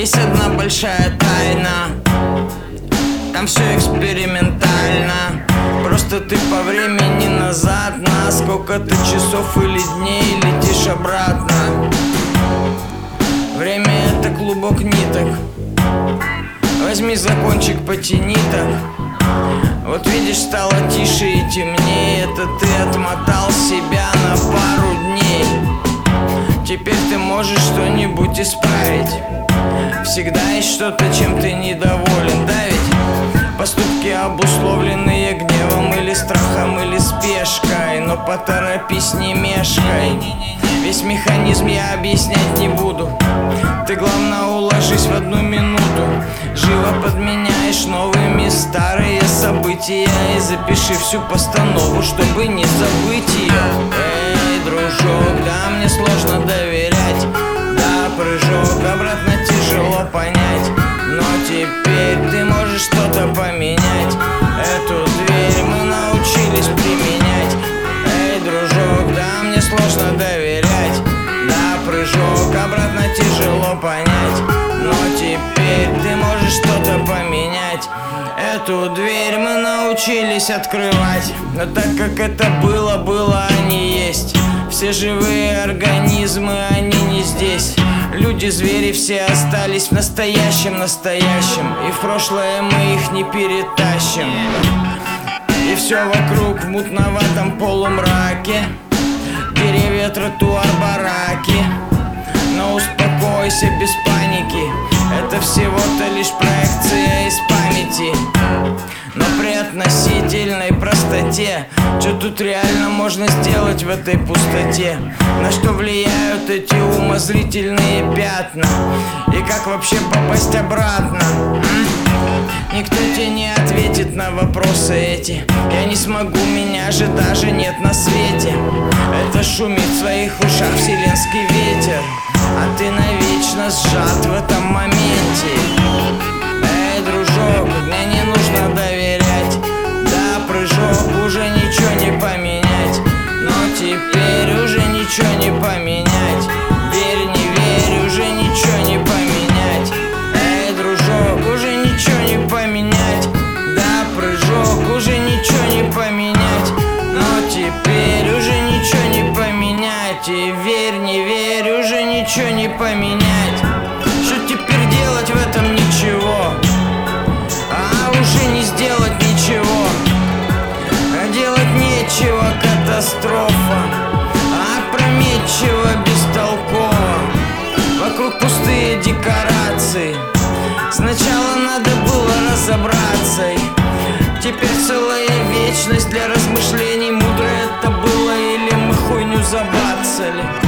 Есть одна большая тайна, там все экспериментально. Просто ты по времени назад на сколько-то часов или дней летишь обратно. Время — это клубок ниток. Возьми за кончик, потяни так. Вот видишь, стало тише и темнее. Это ты отмотал себя на пару дней. Теперь ты можешь что-нибудь исправить. Всегда есть что-то, чем ты недоволен. Да ведь поступки, обусловленные гневом или страхом, или спешкой. Но поторопись, не мешкай. Весь механизм я объяснять не буду. Ты, главное, уложись в 1 минуту. Живо подменяешь новыми старые события. И запиши всю постанову, чтобы не забыть ее. Эй, дружок, да мне сложно доверять. Да, прыжок обратно тяжело понять. Но теперь ты можешь что-то поменять. Эту дверь мы научились применять. Эй, дружок, да мне сложно доверять. Да, прыжок обратно тяжело понять. Но теперь ты можешь что-то поменять. Эту дверь мы научились открывать. Но так как это было, а не есть. Все живые организмы, они не здесь. Люди, звери все остались в настоящем. И в прошлое мы их не перетащим. И все вокруг в мутноватом полумраке. Деревья, тротуар, бараки. Но успокойся, без паники. Это всего-то лишь проекция из памяти. Но при относительной простоте, что тут реально можно сделать в этой пустоте? На что влияют эти умозрительные пятна? И как вообще попасть обратно? Никто тебе не ответит на вопросы эти. Я не смогу, меня же даже нет на свете. Это шумит в своих ушах вселенский ветер, а ты навечно сжат в этом моменте. Эй, дружок, мне не нужно доверять. Да, прыжок, уже ничего не поменять. Но теперь уже ничего не поменять. Верь, не верь, уже ничего не поменять. Эй, дружок, уже ничего не поменять. Да, прыжок, уже ничего не поменять. Но теперь уже ничего не поменять. И верь, не верь, уже ничего не поменять. Что теперь делать в этом? Ничего. А уже не сделать ничего. Делать нечего, катастрофа. Опрометчиво, бестолково. Вокруг пустые декорации. Сначала надо было разобраться. Теперь целая вечность для размышлений. Мудро это было или мы хуйню забацали?